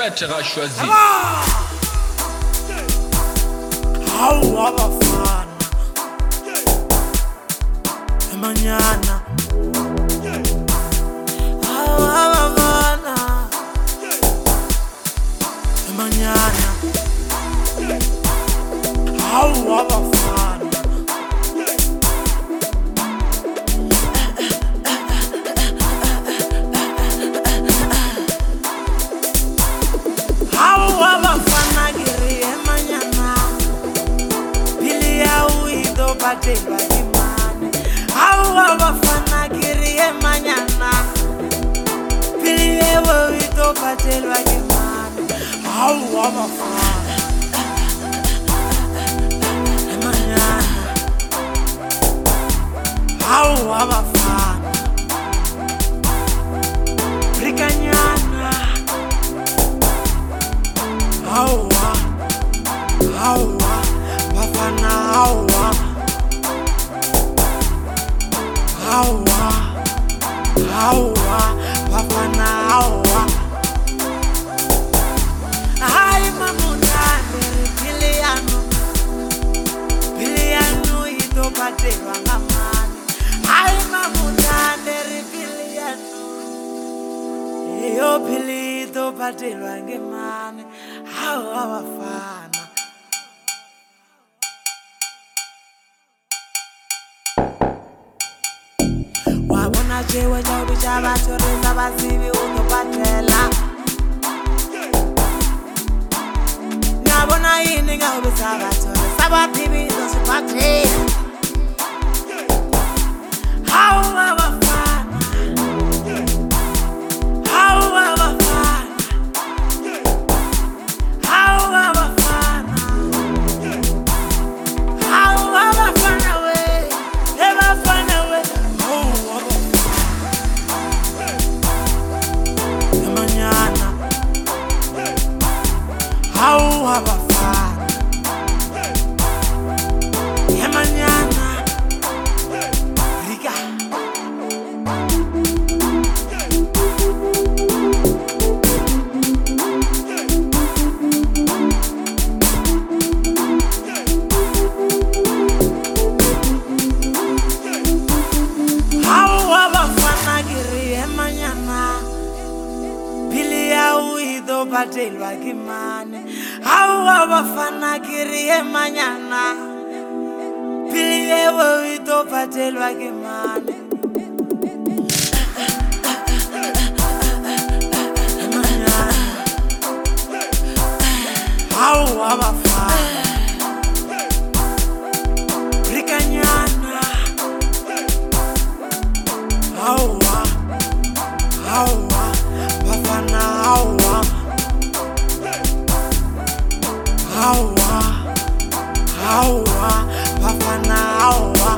Arrête, choisi. Hawu abafana emanyana. Hawu abafana emanyana. Hawu abafana. Hawu abafana giri emanyana. Batelwa kimane. Hawu abafana giri emanyana. Biliyewo ito batelwa kimane. Hawu abafana emanyana. Hawu abafana brikanyana. Hawa bafana hawa. Hawa, bafana hawa. Hai mamunane Biliano ito batelwa ngamane. Hai mamunane Biliano iyo Bili ito batelwa ngemane. Hawa bafana. Wabona jewe nyobi chabatoreza bazibi utopatela. Nabona yini ngabe sabatoreza batibi utopatela. Hawu abafana. Hawu abafana. Hawu abafana. Hawu abafana we. Ebafana we. Hawu abafana emanyana rika. Hawu abafana giri emanyana. Biliyawu ito batelwa kimane. Hawu abafana giri emanyana. Biliyewo ito batelwa kimane. Emanyana. Hawu abafana brikanyana. Hawa bafana hawa. Hawa bafana hawa.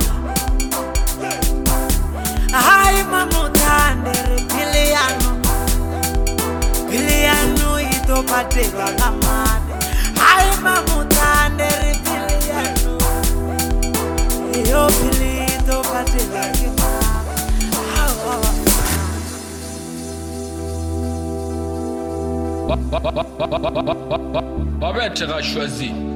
Hai mamutande Biliano ito batelwa ngamane. Hai mamutande Biliano iyo Bili ito batelwa kimane. Hawa Arrête, choisi.